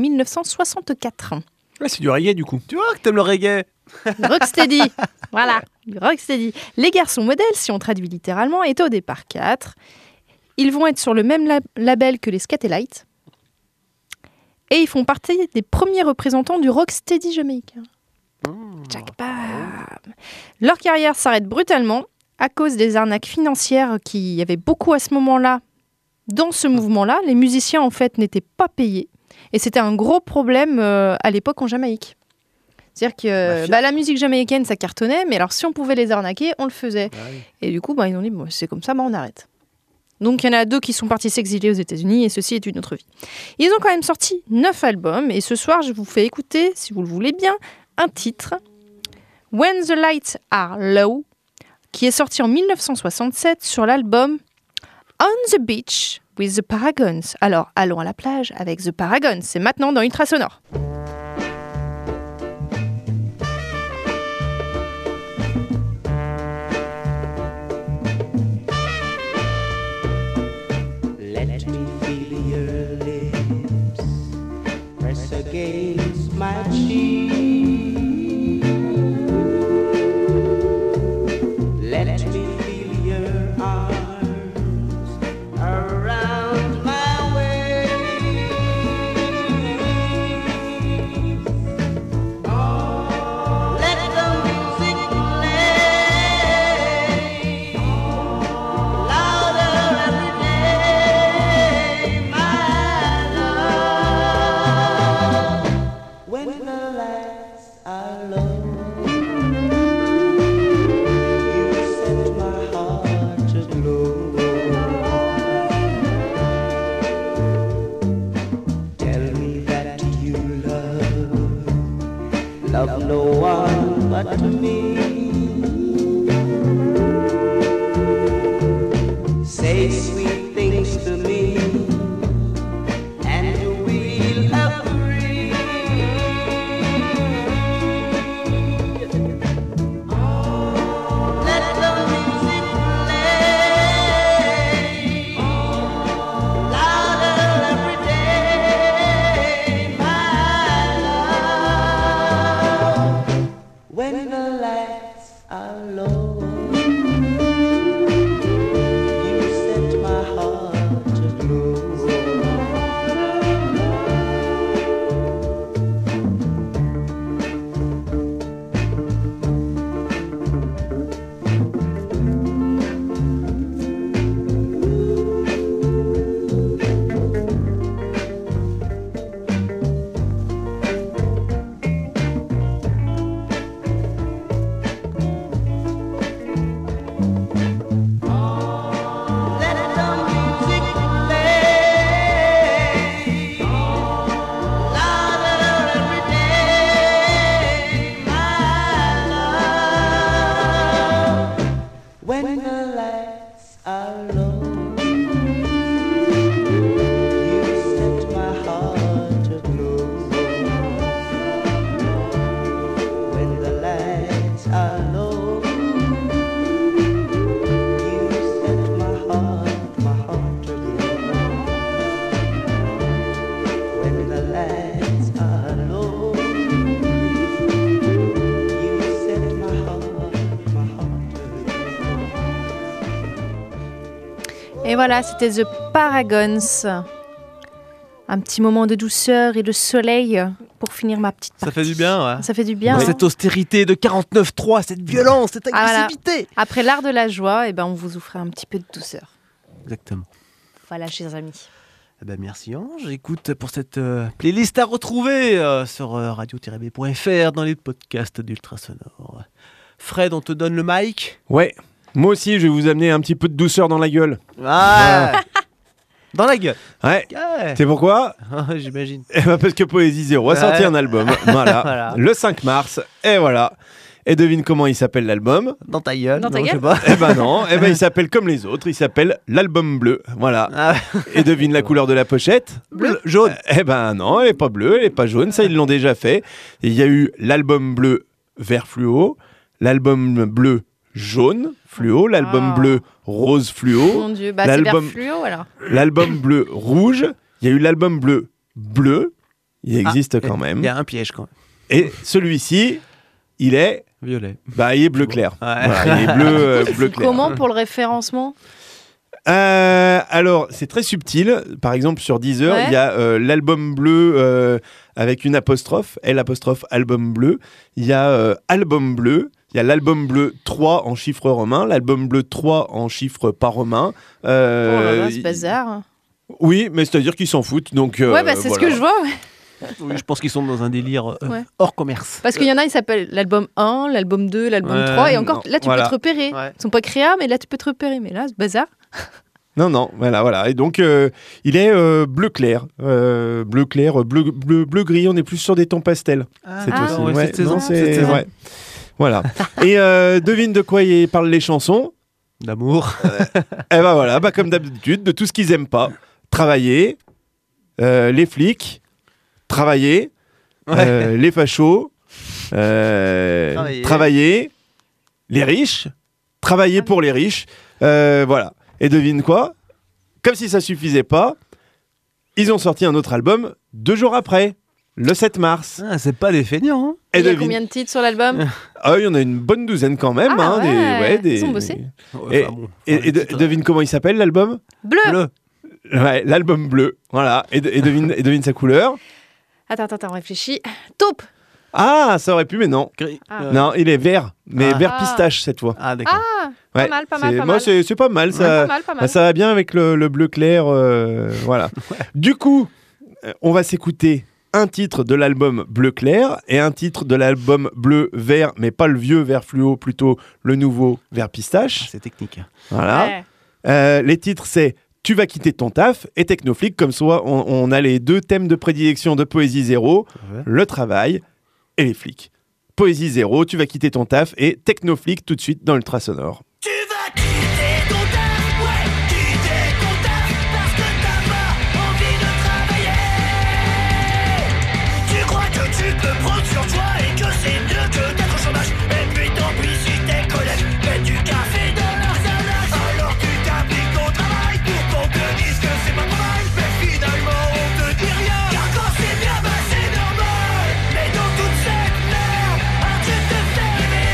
1964. Ouais, c'est du reggae du coup. Tu vois que t'aimes le reggae. Rocksteady, voilà, du Rocksteady. Les garçons modèles, si on traduit littéralement, étaient au départ 4. Ils vont être sur le même label que les Scatelites. Et ils font partie des premiers représentants du Rocksteady jamaïcain. Jack bam. Leur carrière s'arrête brutalement à cause des arnaques financières qu'il y avait beaucoup à ce moment-là. Dans ce mouvement-là, les musiciens, en fait, n'étaient pas payés. Et c'était un gros problème à l'époque en Jamaïque. C'est-à-dire que la musique jamaïcaine, ça cartonnait, mais alors si on pouvait les arnaquer, on le faisait. Et du coup, ils ont dit, c'est comme ça, on arrête. Donc il y en a 2 qui sont partis s'exiler aux États-Unis, et ceci est une autre vie. Ils ont quand même sorti 9 albums, et ce soir, je vous fais écouter, si vous le voulez bien, un titre, When the Lights Are Low, qui est sorti en 1967 sur l'album On the Beach with the Paragons. Alors, allons à la plage avec The Paragons. C'est maintenant dans Ultra Sonore. Let me feel your lips press against my cheek. Let me feel your arms around my waist. Let the music play louder every day, my love. When the lights are low, you set my heart aglow. Tell me that you love no one but me. Say sweet things to me, and we'll agree. Let the music play louder every day, my love. the lights are low, you set my heart aglow. Let the music play louder every day, my love. When the lights are low, you set my heart aglow. When the lights are low, you set my heart aglow. When the lights are low, you set my heart aglow. Et voilà, c'était The Paragons. Un petit moment de douceur et de soleil pour finir ma petite Ça partie. fait du bien, ouais. Ça fait du bien. Dans hein. cette austérité de 49.3, cette violence, cette Ah, voilà. agressivité. Après l'art de la joie, eh ben, on vous offre un petit peu de douceur. Exactement. Voilà, chers amis. Eh ben, merci Ange. Écoute, pour cette playlist à retrouver sur radio-b.fr dans les podcasts d'Ultrasonore. Fred, on te donne le mic. Ouais. Moi aussi, je vais vous amener un petit peu de douceur dans la gueule. Ah, dans la gueule. Ouais. Ouais. C'est pourquoi J'imagine. Eh ben parce que Poésie Zéro a sorti Ouais. un album. Voilà. Voilà. Le 5 mars. Et voilà. Et devine comment il s'appelle l'album. Dans ta gueule. Dans ta non, je sais gueule. pas. Eh ben non. Eh ben il s'appelle comme les autres. Il s'appelle l'album bleu. Voilà. Ah, Et devine la couleur de la pochette. bleu, jaune. Eh ben non, elle est pas bleue, elle est pas jaune. Ça, ils l'ont déjà fait. Et il y a eu l'album bleu vert fluo, l'album bleu jaune fluo, l'album Ah. bleu rose fluo, Mon Dieu, bah, c'est vert l'album fluo alors. l'album bleu rouge. Il y a eu l'album bleu bleu. Il existe quand même. Il y a un piège quand même. Et celui-ci, il est, Violet. il est bleu clair. Ouais. Voilà, il est bleu clair. Comment pour le référencement? Alors, c'est très subtil. Par exemple, sur Deezer, Ouais. il y a l'album bleu avec une apostrophe, L' album bleu. Il y a album bleu. Il y a l'album bleu 3 en chiffres romains, l'album bleu 3 en chiffres pas romains. Oh là là, c'est bazar. Oui, mais c'est-à-dire qu'ils s'en foutent. Donc, Ouais, bah, c'est ce voilà. que je vois. Ouais. Oui, je pense qu'ils sont dans un délire Ouais. hors commerce. Parce qu'il y en a, ils s'appellent l'album 1, l'album 2, l'album Ouais, 3. Et encore, non, là, tu voilà. peux te repérer. Ouais. Ils sont pas créables, mais là, tu peux te repérer. Mais là, c'est bazar. Non, voilà. Et donc, il est bleu clair, bleu gris. On est plus sur des tons pastels. cette Ah. fois-ci. Ouais, Ouais, cette saison, non, cette c'est saison. ouais. Voilà. Et devine de quoi ils parlent les chansons. D'amour. Eh ben voilà, comme d'habitude, de tout ce qu'ils aiment pas. Travailler, les flics, travailler, les fachos, travailler, les riches, travailler pour les riches. Voilà. Et devine quoi? Comme si ça suffisait pas, ils ont sorti un autre album 2 jours après, le 7 mars. Ah, c'est pas des feignants. Hein. Et Il y a devine. combien de titres sur l'album? Ah, il y en a une bonne douzaine quand même. Ah ouais, des ils ont bossé. Et, Enfin, bon, devine comment il s'appelle l'album? Bleu. bleu. Ouais, l'album bleu. Voilà. Et devine sa couleur. Attends, on réfléchit. Taupe. Ah, ça aurait pu, mais non. Gris. Ah. Non, il est vert, mais Ah. vert pistache cette fois. Ah, d'accord. Ah, Ouais, pas mal. Moi, c'est pas mal. Ça, Pas mal. ça va bien avec le bleu clair. Voilà. Du coup, on va s'écouter un titre de l'album bleu clair et un titre de l'album bleu vert, mais pas le vieux vert fluo, plutôt le nouveau vert pistache. C'est technique. Voilà. Ouais. Les titres, c'est Tu vas quitter ton taf et Technoflic. Comme ça, on a les deux thèmes de prédilection de Poésie Zéro, Ouais. le travail et les flics. Poésie Zéro, Tu vas quitter ton taf et Technoflic tout de suite dans Ultrasonore. Tu vas quitter ton taf, ouais, quitter ton taf, parce que t'as pas envie de travailler. Tu crois que tu peux prendre sur toi et que c'est mieux que d'être au chômage. Et puis tant pis si tes collègues mettent du café dans leur salade. Alors tu t'appliques au travail pour qu'on te dise que c'est pas trop mal. Mais finalement on te dit rien, car quand c'est bien, bah c'est normal. Mais dans toute cette merde, ah, tu te fais réveiller.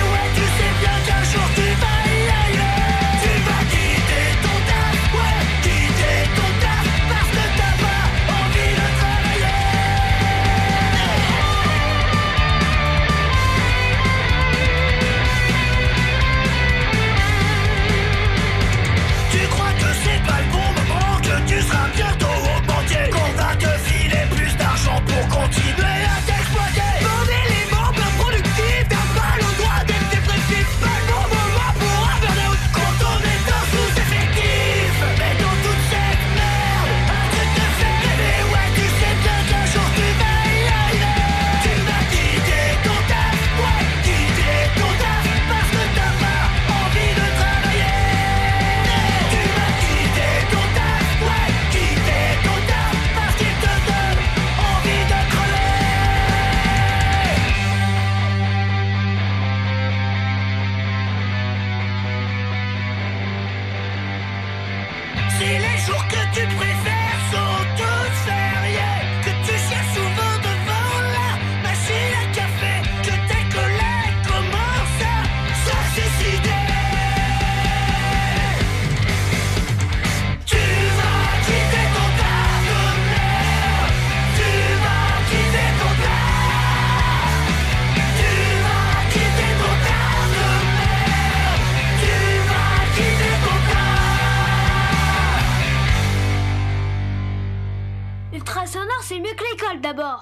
d'abord.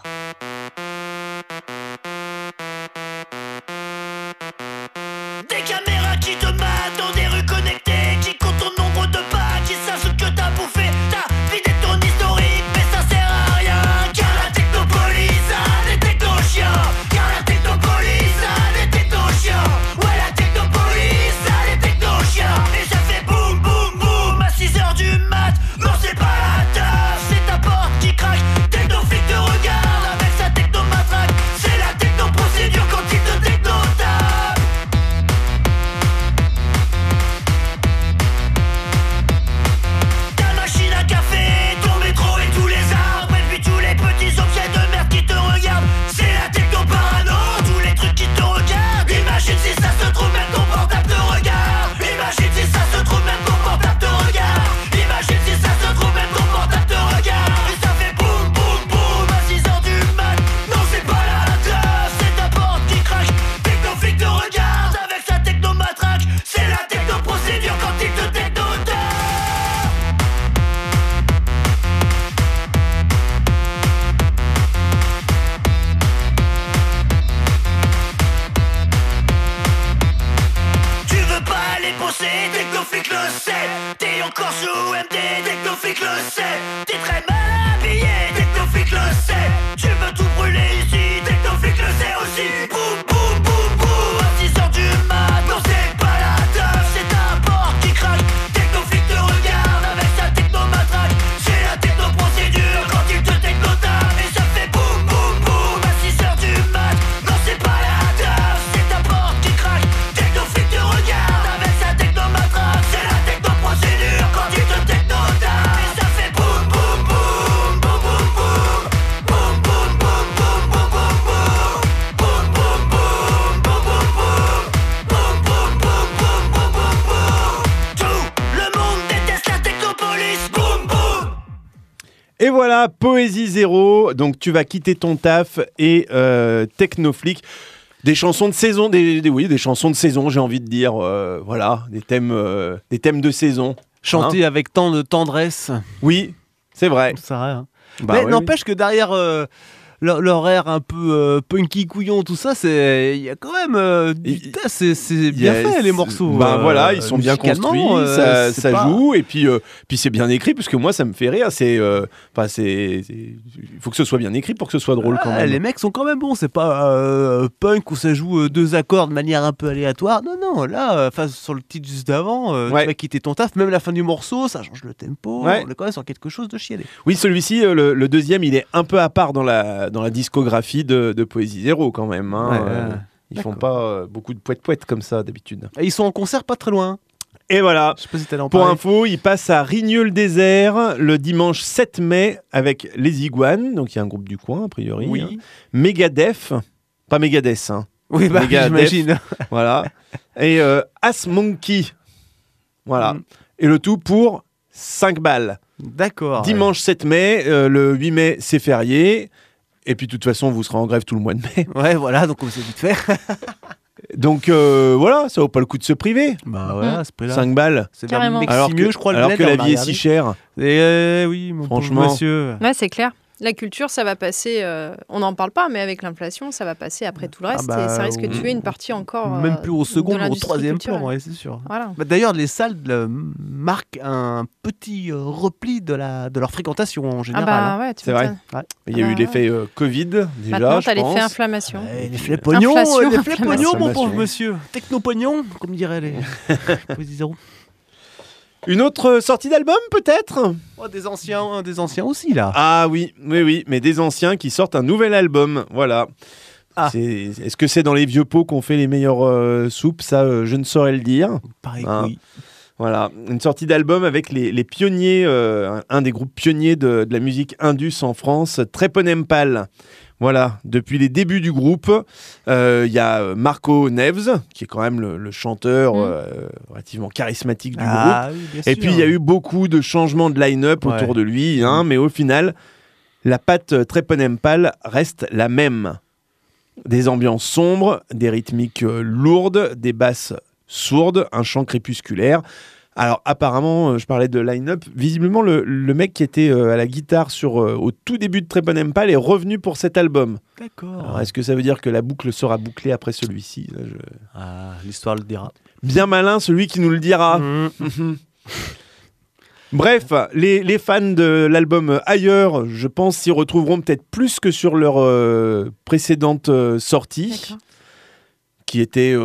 Des caméras qui te matent dans des rues connectées, qui comptent ton nombre de pas, qui savent ce que t'as bouffé. T'as vidé ton historique, mais ça sert à rien. Car la technopolice a des techno-chiens. Car la technopolice a des techno-chiens. Ouais, la technopolice a des techno-chiens. Et ça fait boum boum boum à 6h du mat. Non, c'est pas la teuf, c'est ta porte qui craque. Technoflic te regarde avec sa technomatraque. C'est la technoprocédure quand il te technotape. Ta machine à café, ton métro et tous les arbres. Et puis tous les petits objets de merde qui te regardent. C'est la techno-parano, tous les trucs qui te regardent. Imagine si ça se trouve même ton portable te regarde. Imagine si ça se trouve même ton portable te regarde. Imagine si ça se trouve même ton portable te regarde. Et ça fait boum boum boum à 6h du mat. Non, c'est pas la teuf, c'est ta porte qui craque. Technoflic te regarde avec sa technomatraque. C'est la technoprocédure quand il te technotape. Tu veux pas aller bosser, Technoflic le sait. T'es encore sous MD, Technoflic le sait. T'es très mal habillé, Technoflic le sait. Tu veux tout brûler ici, Technoflic le sait aussi. Boum boum boum boum à 6h du mat. Non, c'est pas la teuf, c'est ta porte qui craque. Technoflic te regarde avec sa technomatraque. C'est la technoprocédure quand il te technotape. Et ça fait boum boum boum à 6h du mat. Non, c'est pas la teuf, c'est ta porte qui craque. Technoflic te regarde avec sa technomatraque. C'est la technoprocédure quand il te technotape. Et ça fait boum boum boum boum boum boum. Boum boum boum boum boum boum boum. Boum boum boum boum boum boum. Boum boum boum boum boum boum boum. Tout le monde déteste la technopolice. Boum boum. Et voilà, Poésie Zéro. Donc tu vas quitter ton taf et Technoflic. Des chansons de saison, oui, des chansons de saison, j'ai envie de dire. Voilà, des thèmes de saison. Chanter avec tant de tendresse. Oui, c'est vrai. Ça rien. Bah Mais ouais, n'empêche que derrière l'horaire un peu punky couillon, tout ça, il y a quand même c'est bien fait les morceaux. Ben voilà, ils sont bien musicalement, construits, c'est ça pas- joue et puis c'est bien écrit parce que moi ça me fait rire. Il faut que ce soit bien écrit pour que ce soit drôle quand Ah, même. les mecs sont quand même bons, c'est pas punk où ça joue deux accords de manière un peu aléatoire. Non, là, sur le titre juste d'avant, Ouais. tu vas quitter ton taf, même la fin du morceau, ça change le tempo. Ouais. On est quand même sur quelque chose de chialé. Oui, celui-ci, le deuxième, il est un peu à part dans la discographie de Poésie Zéro quand même. Hein. Ouais, Ils font d'accord. pas beaucoup de poète-poète comme ça d'habitude. Et ils sont en concert pas très loin. Et voilà. Je sais pas si t'allais en Pour parler. info, il passe à Rigneux-le-Désert le dimanche 7 mai avec les Iguanes, donc il y a un groupe du coin a priori. Oui. Hein. Megadeth, pas Megadeth, hein. Oui, bah, Megadeth. j'imagine. Voilà. Et As Monkey. Voilà. Mm. Et le tout pour 5 balles. D'accord. Dimanche 7 mai, le 8 mai, c'est férié. Et puis, de toute façon, vous serez en grève tout le mois de mai. Ouais, voilà, donc on s'est vite fait. Donc, voilà, ça vaut pas le coup de se priver. Bah ouais, à ce prix-là. 5 balles. C'est vers Carrément. Meximieux, je crois, le alors bled, que la on a vie est regardé. si chère. Et oui, mon Franchement. pauvre monsieur. Ouais, c'est clair. La culture, ça va passer. On n'en parle pas, mais avec l'inflation, ça va passer après tout le reste. bah, et ça risque de tuer une partie encore. Même plus au de second, au l'industrie troisième culturelle. plan, ouais, c'est sûr. Voilà. Bah, d'ailleurs, les salles marquent un petit repli de leur fréquentation en Ah général. bah hein. ouais, tu C'est vrai. m'étonnes. Il y a eu ouais. l'effet Covid, déjà, Maintenant, je t'as l'effet pense. inflammation. Ouais, les flets pognons, Inflation, les flets inflammation. pognons, mon pauvre Inflammation. monsieur. Techno-pognon, comme diraient les Poésie Zéro. Une autre sortie d'album, peut-être? Oh, des anciens aussi, là. Ah oui, mais des anciens qui sortent un nouvel album, voilà. Ah. Est-ce que c'est dans les vieux pots qu'on fait les meilleures soupes? Ça, je ne saurais le dire. Pareil que Hein. oui. Voilà, une sortie d'album avec les pionniers, un des groupes pionniers de la musique indus en France, Treponempal. Voilà, depuis les débuts du groupe, il y a Marco Neves, qui est quand même le chanteur relativement charismatique du groupe. Ah, oui, bien Et sûr. puis il y a eu beaucoup de changements de line-up Ouais. autour de lui, hein, mais au final, la patte Treponempal reste la même. Des ambiances sombres, des rythmiques lourdes, des basses sourdes, un chant crépusculaire, Alors apparemment, je parlais de line-up, visiblement le mec qui était à la guitare au tout début de Trépon Empal est revenu pour cet album. D'accord. Alors est-ce que ça veut dire que la boucle sera bouclée après celui-ci? Là, Ah, l'histoire le dira. Bien malin celui qui nous le dira. Bref, les fans de l'album Ailleurs, je pense, s'y retrouveront peut-être plus que sur leur précédente sortie, D'accord. qui était,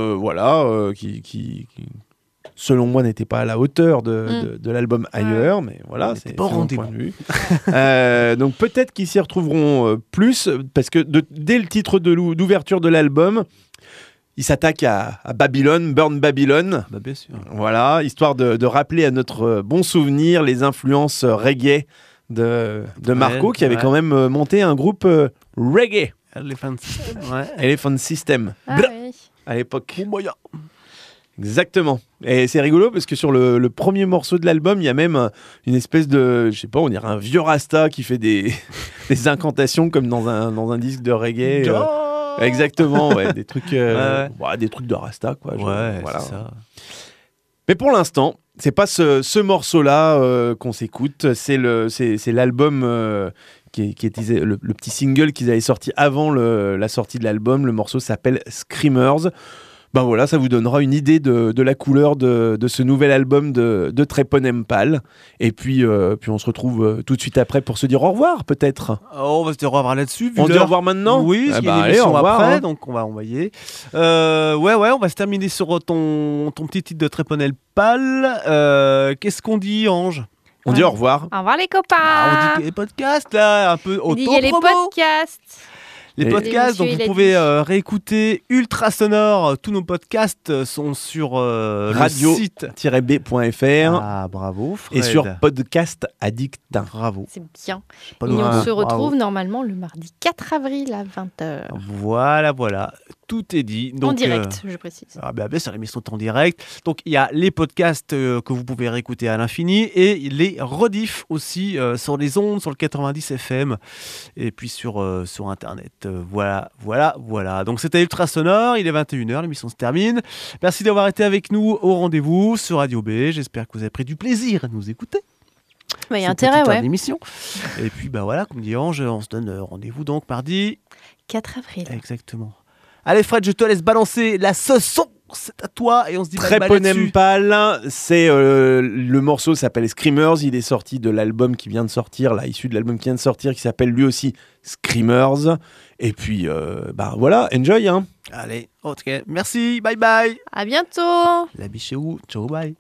qui, selon moi, n'était pas à la hauteur de l'album Ailleurs, mais voilà, c'est pas au mon rendez-vous. point de vue. Donc peut-être qu'ils s'y retrouveront plus, parce que dès le titre d'ouverture de l'album, il s'attaque à Babylone, Burn Babylon. Bah, bien sûr. Voilà, histoire de rappeler à notre bon souvenir les influences reggae de Marco, qui avait quand même monté un groupe reggae, Elephant System, ouais. Elephant System, Ah oui. à l'époque. Exactement. Et c'est rigolo parce que sur le premier morceau de l'album, il y a même une espèce de, je sais pas, on dirait un vieux Rasta qui fait des incantations comme dans un disque de reggae. Exactement, ouais, des trucs, des trucs de Rasta, quoi. C'est ça. Mais pour l'instant, c'est pas ce morceau-là qu'on s'écoute, c'est l'album qui était le petit single qu'ils avaient sorti avant la sortie de l'album. Le morceau s'appelle Screamers. Ben voilà, ça vous donnera une idée de la couleur de ce nouvel album de Trépon Empal. Et puis on se retrouve tout de suite après pour se dire au revoir, peut-être. Oh, on va se dire au revoir là-dessus. On se dit au revoir maintenant? Oui, parce qu'il y a une allez, émission au revoir, après, hein. donc on va envoyer. On va se terminer sur ton petit titre de Trépon Empal. Qu'est-ce qu'on dit, Ange? On dit au revoir. Au revoir les copains. On dit les podcasts, là, un peu Il y a les auto-promo. podcasts. Les Et- podcasts, donc Monsieur, vous il a pouvez dit. réécouter Ultra Sonore. Tous nos podcasts sont sur le site. radio-b.fr Ah, bravo, Fred. et sur Podcast Addict. Bravo. C'est bien. Pas Et de- on se bravo. retrouve normalement le mardi 4 avril à 20h. Voilà. Tout est dit. Donc, En direct, je précise. Bien sûr, l'émission est en direct. Donc, il y a les podcasts que vous pouvez réécouter à l'infini et les rediffs aussi sur les ondes, sur le 90 FM et puis sur Internet. Voilà. Donc, c'était Ultra Sonore. Il est 21h. L'émission se termine. Merci d'avoir été avec nous au rendez-vous sur Radio B. J'espère que vous avez pris du plaisir à nous écouter. Il y a Cette intérêt, petite heure ouais. d'émission. Et puis, voilà, comme dit Ange, on se donne rendez-vous donc mardi. 4 avril. Exactement. Allez Fred, je te laisse balancer la sauce, c'est à toi et on se dit bye bye Trépon là-dessus. Empal, c'est le morceau s'appelle Screamers. Il est sorti de l'album qui vient de sortir, issu de l'album qui vient de sortir, qui s'appelle lui aussi Screamers. Et puis, voilà, enjoy, hein. Allez, ok, merci, bye bye. À bientôt. La biche chez où? Ciao, bye.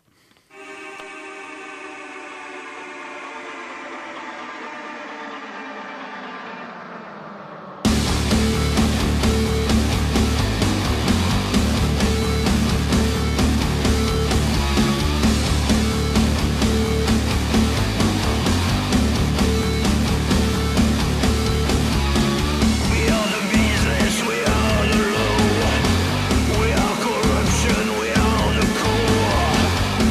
We are the business, we are the law. We are corruption, we are the core.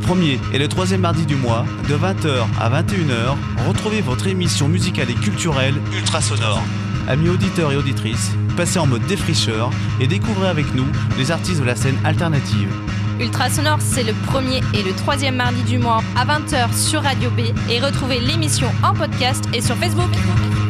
premier et le troisième mardi du mois, de 20h à 21h, retrouvez votre émission musicale et culturelle Ultrasonore. Amis auditeurs et auditrices, passez en mode défricheur et découvrez avec nous les artistes de la scène alternative. Ultrasonore, c'est le premier et le troisième mardi du mois à 20h sur Radio B et retrouvez l'émission en podcast et sur Facebook.